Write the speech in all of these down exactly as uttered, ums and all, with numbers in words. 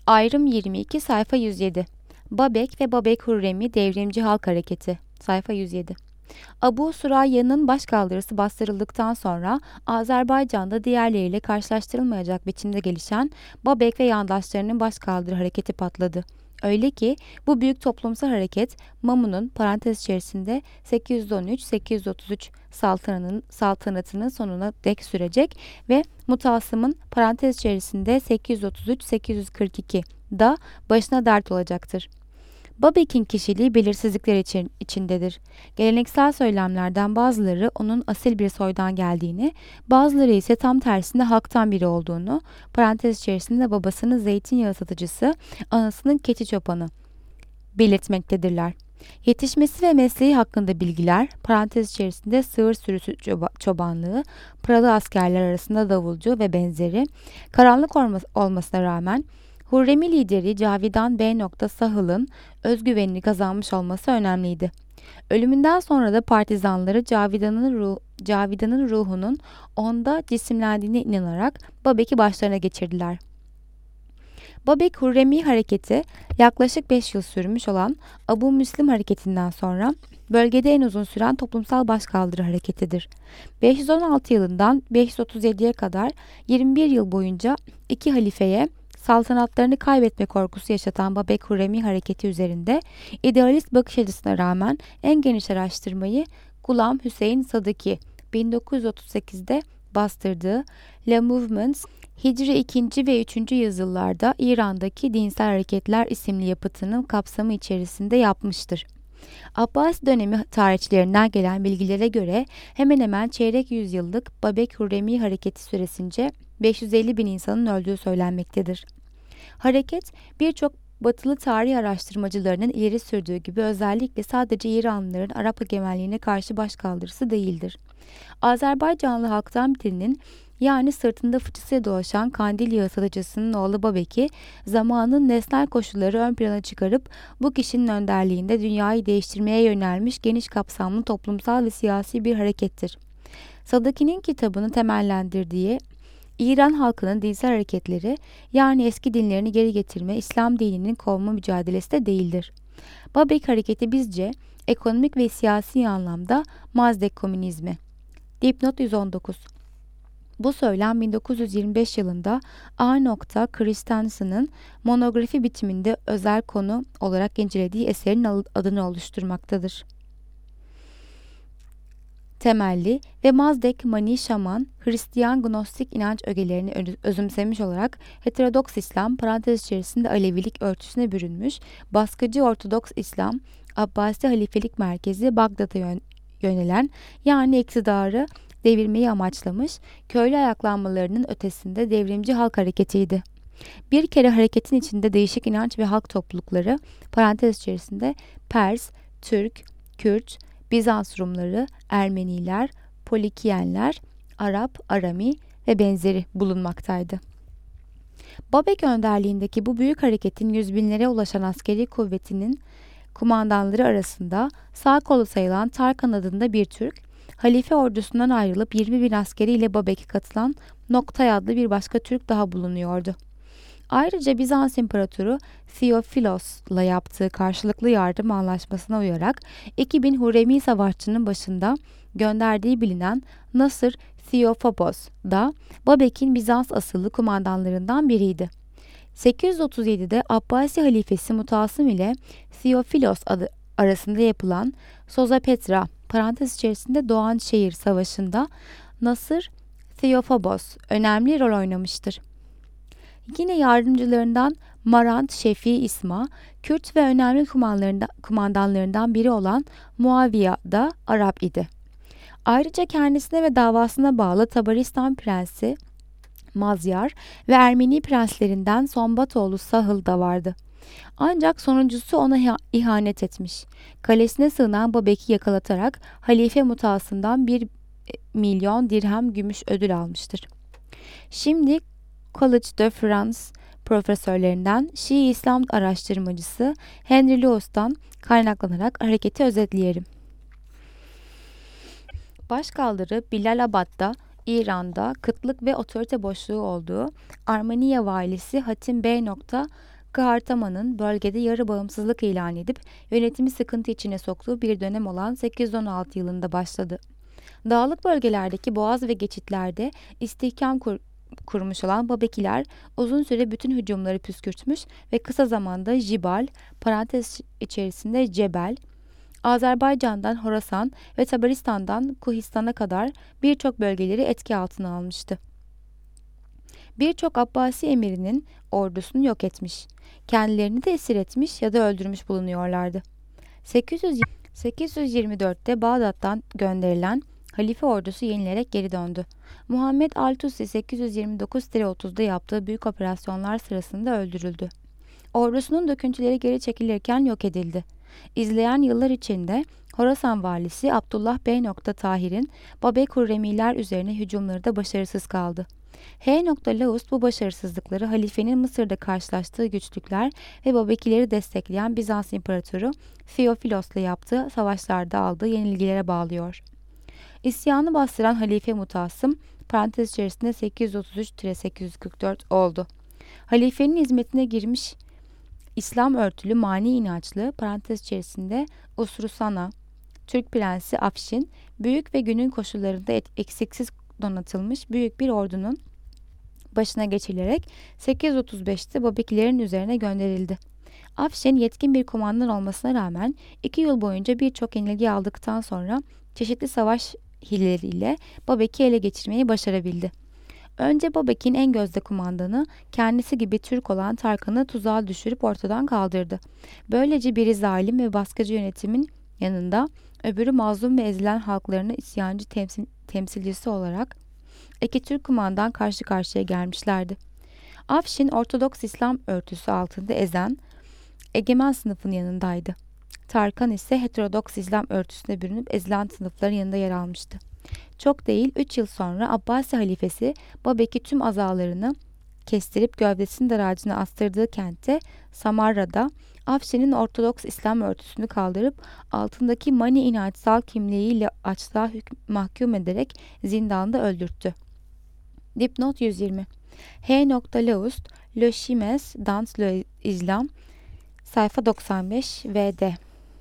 Ayrım yirmi iki sayfa yüz yedi. Babek ve Babek Hürremi Devrimci Halk Hareketi sayfa yüz yedi. Abu Surayya'nın başkaldırısı bastırıldıktan sonra Azerbaycan'da diğerleriyle karşılaştırılmayacak biçimde gelişen Babek ve yandaşlarının başkaldırı hareketi patladı. Öyle ki bu büyük toplumsal hareket Mamun'un parantez içerisinde sekiz yüz on üç sekiz yüz otuz üç saltanatının, saltanatının sonuna dek sürecek ve Mutasım'ın parantez içerisinde sekiz yüz otuz üç sekiz yüz kırk iki da başına dert olacaktır. Babek'in kişiliği belirsizlikler için, içindedir. Geleneksel söylemlerden bazıları onun asil bir soydan geldiğini, bazıları ise tam tersinde halktan biri olduğunu, parantez içerisinde babasının zeytinyağı satıcısı, anasının keçi çobanı belirtmektedirler. Yetişmesi ve mesleği hakkında bilgiler, parantez içerisinde sığır sürüsü çobanlığı, paralı askerler arasında davulcu ve benzeri, karanlık olmasına rağmen, Hürremi lideri Cavidan B. Sahıl'ın özgüvenini kazanmış olması önemliydi. Ölümünden sonra da partizanları Cavidan'ın, ruh, Cavidan'ın ruhunun onda cisimlendiğine inanarak Babek'i başlarına geçirdiler. Babek Hürremi hareketi yaklaşık beş yıl sürmüş olan Abu Müslim hareketinden sonra bölgede en uzun süren toplumsal başkaldırı hareketidir. beş yüz on altı yılından beş yüz otuz yediye kadar yirmi bir yıl boyunca iki halifeye saltanatlarını kaybetme korkusu yaşatan Babek Hürremi hareketi üzerinde idealist bakış açısına rağmen en geniş araştırmayı Gulam Hüseyin Sadıki bin dokuz yüz otuz sekizde bastırdığı Le Mouvements, Hicri ikinci ve üçüncü yüzyıllarda İran'daki Dinsel Hareketler isimli yapıtının kapsamı içerisinde yapmıştır. Abbasi dönemi tarihçilerinden gelen bilgilere göre hemen hemen çeyrek yüzyıllık Babek Hürremi hareketi süresince beş yüz elli bin insanın öldüğü söylenmektedir. Hareket birçok batılı tarih araştırmacılarının ileri sürdüğü gibi özellikle sadece İranlıların Arap egemenliğine karşı başkaldırısı değildir. Azerbaycanlı halktan birinin, yani sırtında fıçısıyla dolaşan kandil yağı satıcısının oğlu Babek'i zamanın nesnel koşulları ön plana çıkarıp bu kişinin önderliğinde dünyayı değiştirmeye yönelmiş geniş kapsamlı toplumsal ve siyasi bir harekettir. Sadıki'nin kitabını temellendirdiği İran halkının dinsel hareketleri, yani eski dinlerini geri getirme, İslam dininin kovma mücadelesi de değildir. Babek hareketi bizce ekonomik ve siyasi anlamda Mazdek komünizmi. Dipnot yüz on dokuz. Bu söylem bin dokuz yüz yirmi beş yılında A. Christensen'ın monografi bitiminde özel konu olarak incelediği eserin adını oluşturmaktadır. Temelli ve Mazdek Mani Şaman, Hristiyan Gnostik inanç ögelerini özümsemiş olarak heterodoks İslam, parantez içerisinde Alevilik örtüsüne bürünmüş, baskıcı Ortodoks İslam, Abbasi halifelik merkezi Bagdad'a yön yönelen, yani iktidarı devirmeyi amaçlamış, köylü ayaklanmalarının ötesinde devrimci halk hareketiydi. Bir kere hareketin içinde değişik inanç ve halk toplulukları, parantez içerisinde Pers, Türk, Kürt, Bizans Rumları, Ermeniler, Polikiyenler, Arap, Arami ve benzeri bulunmaktaydı. Babek önderliğindeki bu büyük hareketin yüz binlere ulaşan askeri kuvvetinin kumandanları arasında sağ kolu sayılan Tarkan adında bir Türk, halife ordusundan ayrılıp yirmi bin askeriyle Babek'e katılan Noktay adlı bir başka Türk daha bulunuyordu. Ayrıca Bizans İmparatoru Theophilos yaptığı karşılıklı yardım anlaşmasına uyarak iki bin Hurremi savaşçının başında gönderdiği bilinen Nasır Theophobos da Babek'in Bizans asıllı kumandanlarından biriydi. sekiz yüz otuz yedide Abbasi halifesi Mutasım ile Theophilos adı arasında yapılan Sozapetra parantez içerisinde Doğanşehir Savaşı'nda Nasır Theophobos önemli rol oynamıştır. Yine yardımcılarından Marant Şefii İsma, Kürt ve önemli kumandanlarından biri olan Muaviye da Arap idi. Ayrıca kendisine ve davasına bağlı Tabaristan Prensi Mazyar ve Ermeni prenslerinden Sonbatoğlu Sahıl da vardı. Ancak sonuncusu ona ihanet etmiş. Kalesine sığınan Babek'i yakalatarak Halife Mutasım'dan bir milyon dirhem gümüş ödül almıştır. Şimdi College de France profesörlerinden Şii İslam araştırmacısı Henry Lewis'tan kaynaklanarak hareketi özetleyelim. Başkaldırı Bilalabad'da, İran'da kıtlık ve otorite boşluğu olduğu Armeniye valisi Hatim B. Hakkı Hartaman'ın bölgede yarı bağımsızlık ilan edip yönetimi sıkıntı içine soktuğu bir dönem olan sekiz yüz on altı yılında başladı. Dağlık bölgelerdeki boğaz ve geçitlerde istihkam kur kurmuş olan Babekiler uzun süre bütün hücumları püskürtmüş ve kısa zamanda Jibal, parantez içerisinde Cebel, Azerbaycan'dan Horasan ve Tabaristan'dan Kuhistan'a kadar birçok bölgeleri etki altına almıştı. Birçok Abbasi emirinin ordusunu yok etmiş, kendilerini de esir etmiş ya da öldürmüş bulunuyorlardı. sekiz yüz yirmi dörtte Bağdat'tan gönderilen halife ordusu yenilerek geri döndü. Muhammed Al-Tusi sekiz yüz yirmi dokuz otuzda yaptığı büyük operasyonlar sırasında öldürüldü. Ordusunun döküntüleri geri çekilirken yok edildi. İzleyen yıllar içinde Horasan valisi Abdullah Bey Tahir'in Babek Hurremiler üzerine hücumları da başarısız kaldı. H. Laust bu başarısızlıkları halifenin Mısır'da karşılaştığı güçlükler ve Babekileri destekleyen Bizans İmparatoru Theophilos ile yaptığı savaşlarda aldığı yenilgilere bağlıyor. İsyanı bastıran Halife Mutasım, parantez içerisinde sekiz yüz otuz üç sekiz yüz kırk dört oldu. Halifenin hizmetine girmiş İslam örtülü mani inançlı, parantez içerisinde Usrusana, Türk prensi Afşin, büyük ve günün koşullarında eksiksiz donatılmış büyük bir ordunun başına geçilerek sekiz yüz otuz beşte Babekilerin üzerine gönderildi. Afşin yetkin bir komandan olmasına rağmen iki yıl boyunca birçok yenilgi aldıktan sonra çeşitli savaş hileleriyle Babek'i ele geçirmeyi başarabildi. Önce Babek'in en gözde kumandanı, kendisi gibi Türk olan Tarkan'ı tuzağa düşürüp ortadan kaldırdı. Böylece biri zalim ve baskıcı yönetimin yanında, öbürü mazlum ve ezilen halklarını isyancı temsil, temsilcisi olarak iki Türk kumandan karşı karşıya gelmişlerdi. Afşin, Ortodoks İslam örtüsü altında ezen, egemen sınıfın yanındaydı. Tarkan ise heterodoks İslam örtüsüne bürünüp ezilen sınıfların yanında yer almıştı. Çok değil üç yıl sonra Abbasi halifesi Babek'i tüm azalarını kestirip gövdesini daracına astırdığı kentte Samarra'da Afşin'in Ortodoks İslam örtüsünü kaldırıp altındaki Mani inançsal kimliğiyle açlığa mahkum ederek zindanda öldürttü. Dipnot yüz yirmi H. Laust, Le Chimes dans le Islam, sayfa doksan beş V D.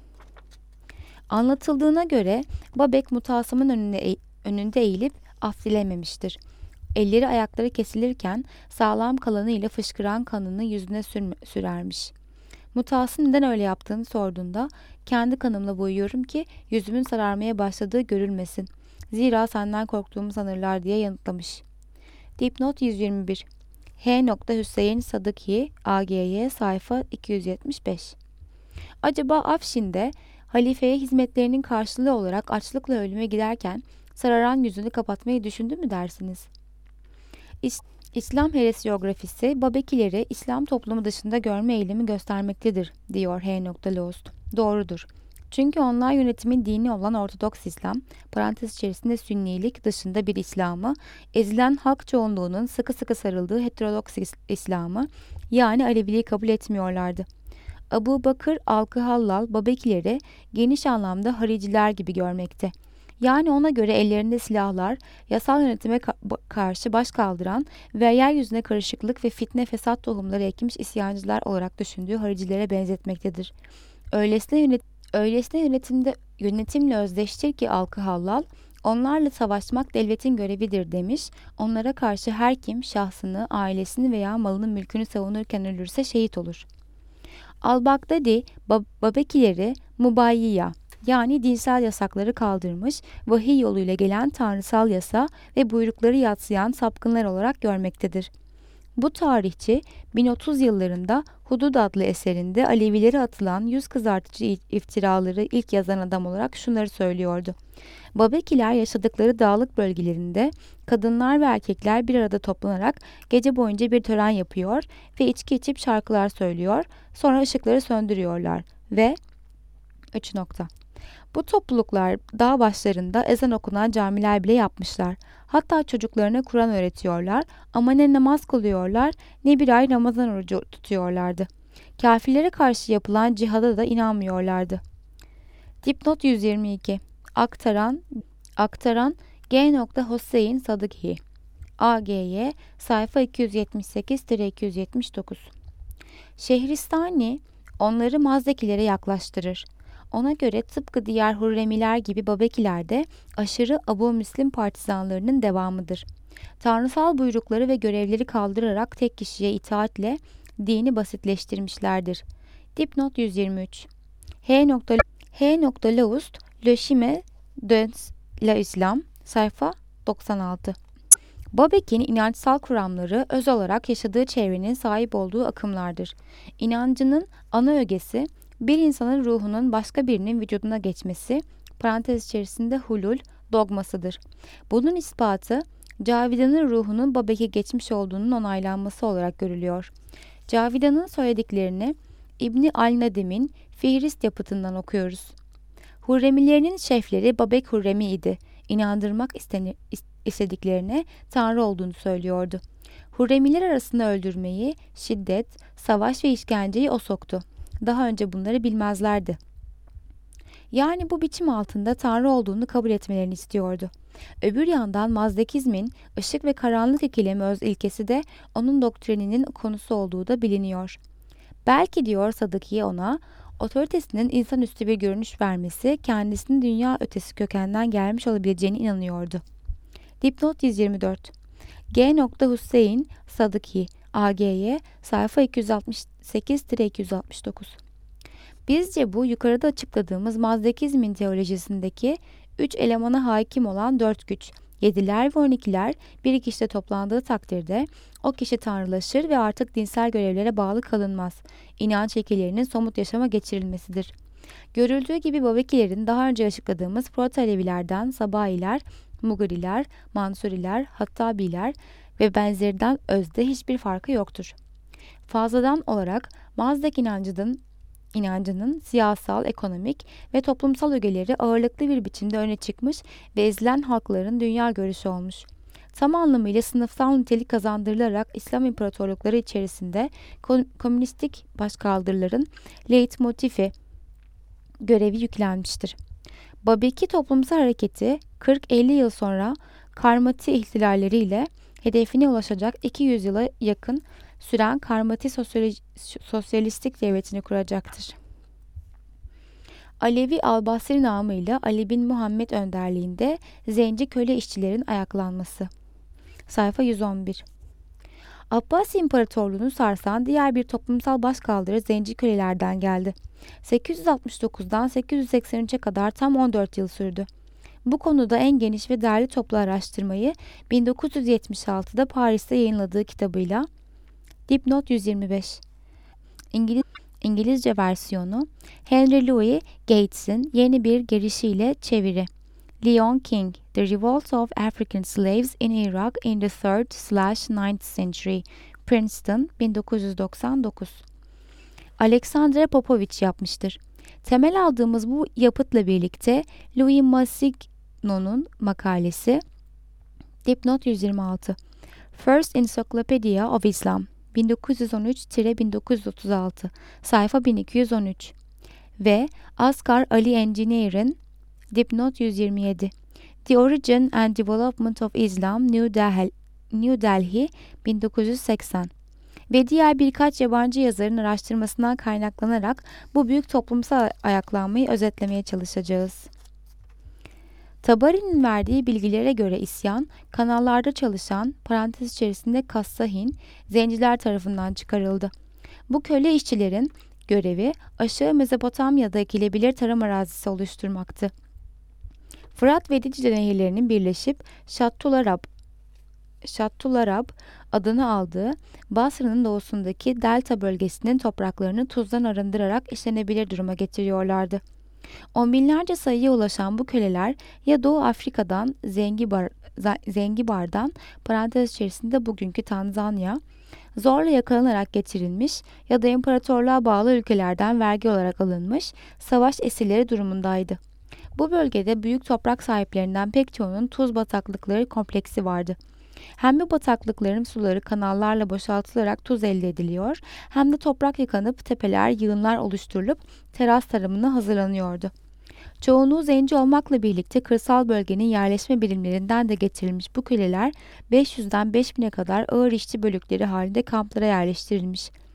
Anlatıldığına göre Babek Mutasım'ın önünde, önünde eğilip af dilememiştir. Elleri ayakları kesilirken sağlam kalanıyla fışkıran kanını yüzüne sürme, sürermiş. Mutasım neden öyle yaptığını sorduğunda kendi kanımla boyuyorum ki yüzümün sararmaya başladığı görülmesin. Zira senden korktuğumu sanırlar diye yanıtlamış. Dipnot yüz yirmi bir H. Hüseyin Sadıki A G Y sayfa iki yüz yetmiş beş. Acaba Afşin'de halifeye hizmetlerinin karşılığı olarak açlıkla ölüme giderken sararan yüzünü kapatmayı düşündü mü dersiniz? İs İslam heresiyografisi Babekileri İslam toplumu dışında görme eğilimi göstermektedir, diyor H. Laust. Doğrudur. Çünkü onlar yönetimin dini olan Ortodoks İslam, parantez içerisinde Sünnilik dışında bir İslam'ı, ezilen halk çoğunluğunun sıkı sıkı sarıldığı heterodoks İslam'ı, yani Aleviliği kabul etmiyorlardı. Abu Bakır Alkı-Hallal Babekileri geniş anlamda hariciler gibi görmekte. Yani ona göre ellerinde silahlar, yasal yönetime ka- karşı baş kaldıran ve yeryüzüne karışıklık ve fitne fesat tohumları ekmiş isyancılar olarak düşündüğü haricilere benzetmektedir. Öylesine, yönet öylesine yönetimde yönetimle özdeştir ki Alkı-Hallal, onlarla savaşmak devletin görevidir demiş, onlara karşı her kim şahsını, ailesini veya malını mülkünü savunurken ölürse şehit olur. Al-Baghdadi, Babekileri mubayyiya, yani dinsel yasakları kaldırmış, vahiy yoluyla gelen tanrısal yasa ve buyrukları yadsıyan sapkınlar olarak görmektedir. Bu tarihçi bin otuz yıllarında Hudud adlı eserinde Alevilere atılan yüz kızartıcı iftiraları ilk yazan adam olarak şunları söylüyordu. Babekiler yaşadıkları dağlık bölgelerinde kadınlar ve erkekler bir arada toplanarak gece boyunca bir tören yapıyor ve içki içip şarkılar söylüyor, sonra ışıkları söndürüyorlar ve üç nokta. Bu topluluklar dağ başlarında ezan okunan camiler bile yapmışlar. Hatta çocuklarına Kur'an öğretiyorlar ama ne namaz kılıyorlar ne bir ay Ramazan orucu tutuyorlardı. Kafirlere karşı yapılan cihada da inanmıyorlardı. Dipnot yüz yirmi iki Aktaran Aktaran G. Hüseyin Sadıki A G Y sayfa iki yüz yetmiş sekiz iki yüz yetmiş dokuz. Şehristani onları Maz'dakilere yaklaştırır. Ona göre tıpkı diğer Hurremiler gibi Babekiler de aşırı Abu Müslim partizanlarının devamıdır. Tanrısal buyrukları ve görevleri kaldırarak tek kişiye itaatle dini basitleştirmişlerdir. Dipnot yüz yirmi üç. H. H. Laust, Le Chemin de l'Islam, sayfa doksan altı. Babek'in inançsal kuramları öz olarak yaşadığı çevrenin sahip olduğu akımlardır. İnancının ana ögesi, bir insanın ruhunun başka birinin vücuduna geçmesi, parantez içerisinde hulul, dogmasıdır. Bunun ispatı, Cavidan'ın ruhunun Babek'e geçmiş olduğunun onaylanması olarak görülüyor. Cavidan'ın söylediklerini İbni al-Nadim'in Fihrist yapıtından okuyoruz. Hurremilerinin şefleri Babek Hurremi idi. İnandırmak isteni, istediklerine Tanrı olduğunu söylüyordu. Hurremiler arasında öldürmeyi, şiddet, savaş ve işkenceyi o soktu. Daha önce bunları bilmezlerdi. Yani bu biçim altında Tanrı olduğunu kabul etmelerini istiyordu. Öbür yandan Mazdekizmin ışık ve karanlık ikilemi öz ilkesi de onun doktrininin konusu olduğu da biliniyor. Belki diyor Sadıkiye ona, otoritesinin insanüstü bir görünüş vermesi kendisinin dünya ötesi kökenden gelmiş olabileceğine inanıyordu. Dipnot yüz yirmi dört. G. Hüseyin Sadıki A G'ye sayfa iki yüz altmış sekiz iki yüz altmış dokuz. Bizce bu yukarıda açıkladığımız Mazdekizmin teolojisindeki üç elemana hakim olan dört güç, yediler ve on ikiler bir kişide toplandığı takdirde o kişi tanrılaşır ve artık dinsel görevlere bağlı kalınmaz. İnanç şekillerinin somut yaşama geçirilmesidir. Görüldüğü gibi Babekilerin daha önce açıkladığımız Proto-Alevilerden Sabahiler, Mugriler, Mansuriler, Hattabiler ve benzerinden özde hiçbir farkı yoktur. Fazladan olarak Mazdek inancının inancının siyasal, ekonomik ve toplumsal ögeleri ağırlıklı bir biçimde öne çıkmış ve ezilen halkların dünya görüşü olmuş. Tam anlamıyla sınıfsal nitelik kazandırılarak İslam imparatorlukları içerisinde komünistik başkaldırıların leitmotifi görevi yüklenmiştir. Babeki toplumsal hareketi kırk elli yıl sonra Karmati ihtilalleriyle hedefine ulaşacak iki yüz yıla yakın süren Karmati sosyalistik devletini kuracaktır. Alevi Al-Basri namıyla Ali bin Muhammed önderliğinde zenci köle işçilerin ayaklanması. Sayfa yüz on bir. Abbasi İmparatorluğunu sarsan diğer bir toplumsal başkaldırı zenci kölelerden geldi. sekiz yüz altmış dokuzdan sekiz yüz seksen üçe kadar tam on dört yıl sürdü. Bu konuda en geniş ve derli toplu araştırmayı bin dokuz yüz yetmiş altıda Paris'te yayınladığı kitabıyla Dipnot yüz yirmi beş. İngiliz, İngilizce versiyonu Henry Louis Gates'in yeni bir girişiyle çeviri. Leon King, The Revolt of African Slaves in Iraq in the third slash ninth Century, Princeton, bin dokuz yüz doksan dokuz. Alexandra Popovich yapmıştır. Temel aldığımız bu yapıtla birlikte Louis Massigno'nun makalesi Dipnot yüz yirmi altı. First Encyclopedia of Islam, bin dokuz yüz on üç bin dokuz yüz otuz altı, sayfa bin iki yüz on üç ve Asghar Ali Engineer'in Dipnot yüz yirmi yedi. The Origin and Development of Islam, New Delhi, New Delhi, bin dokuz yüz seksen ve diğer birkaç yabancı yazarın araştırmasından kaynaklanarak bu büyük toplumsal ayaklanmayı özetlemeye çalışacağız. Tabari'nin verdiği bilgilere göre isyan, kanallarda çalışan, parantez içerisinde Kassahin, zenciler tarafından çıkarıldı. Bu köle işçilerin görevi aşağı Mezopotamya'da ekilebilir tarım arazisi oluşturmaktı. Fırat ve Dicle nehirlerinin birleşip Şattularab, Şattularab adını aldığı Basra'nın doğusundaki delta bölgesinin topraklarını tuzdan arındırarak işlenebilir duruma getiriyorlardı. On binlerce sayıya ulaşan bu köleler ya Doğu Afrika'dan Zengibar, Zengibar'dan parantez içerisinde bugünkü Tanzanya zorla yakalanarak getirilmiş ya da imparatorluğa bağlı ülkelerden vergi olarak alınmış savaş esirleri durumundaydı. Bu bölgede büyük toprak sahiplerinden pek çoğunun tuz bataklıkları kompleksi vardı. Hem bu bataklıkların suları kanallarla boşaltılarak tuz elde ediliyor, hem de toprak yıkanıp tepeler, yığınlar oluşturulup teras tarımına hazırlanıyordu. Çoğunluğu zenci olmakla birlikte kırsal bölgenin yerleşme birimlerinden de getirilmiş bu köleler beş yüzden beş bine kadar ağır işçi bölükleri halinde kamplara yerleştirilmiş.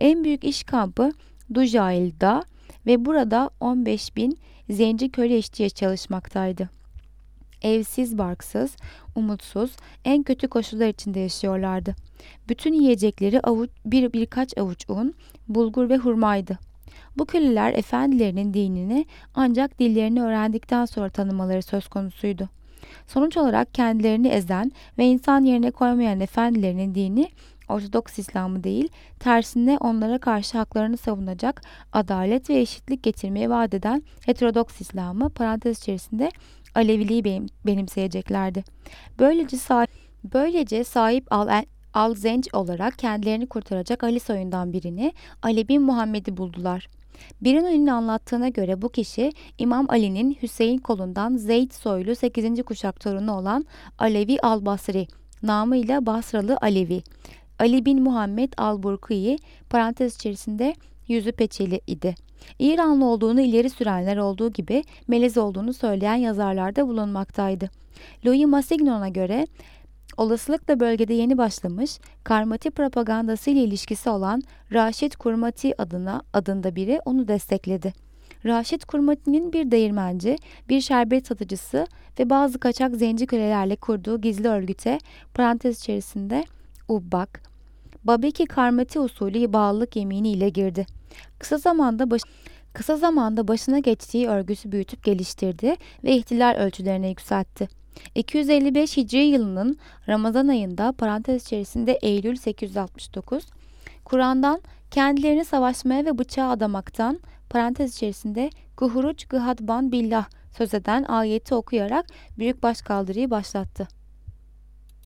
En büyük iş kampı Dujail'da ve burada on beş bin zenci köle işçiye çalışmaktaydı. Evsiz, barksız, umutsuz, en kötü koşullar içinde yaşıyorlardı. Bütün yiyecekleri avuç, bir birkaç avuç un, bulgur ve hurmaydı. Bu köleler efendilerinin dinini ancak dillerini öğrendikten sonra tanımaları söz konusuydu. Sonuç olarak kendilerini ezen ve insan yerine koymayan efendilerinin dini Ortodoks İslam'ı değil, tersine onlara karşı haklarını savunacak, adalet ve eşitlik getirmeyi vaat eden heterodoks İslam'ı parantez içerisinde Aleviliği benim, benimseyeceklerdi. Böylece sahip, böylece sahip al, al Zenc olarak kendilerini kurtaracak Ali soyundan birini, Ali bin Muhammed'i buldular. Birinin anlattığına göre bu kişi İmam Ali'nin Hüseyin kolundan Zeyd soylu sekizinci kuşak torunu olan Alevi al-Basri, namıyla Basralı Alevi, Ali bin Muhammed al-Burki'yi parantez içerisinde yüzü peçeli idi. İranlı olduğunu ileri sürenler olduğu gibi melez olduğunu söyleyen yazarlar da bulunmaktaydı. Louis Massignon'a göre olasılıkla bölgede yeni başlamış, Karmati propagandası ile ilişkisi olan Raşit Kurmati adına adında biri onu destekledi. Raşit Kurmati'nin bir değirmenci, bir şerbet satıcısı ve bazı kaçak zenci kölelerle kurduğu gizli örgüte parantez içerisinde Ubbak, Babeki Karmati usulü bağlılık yemini ile girdi. Kısa zamanda baş Kısa zamanda başına geçtiği örgüsü büyütüp geliştirdi ve ihtilal ölçülerine yükseltti. iki yüz elli beş Hicri yılının Ramazan ayında parantez içerisinde Eylül sekiz yüz altmış dokuz, Kur'an'dan kendilerini savaşmaya ve bıçağa adamaktan parantez içerisinde Guhuruç Gıhadban Billah söz eden ayeti okuyarak büyük başkaldırıyı başlattı.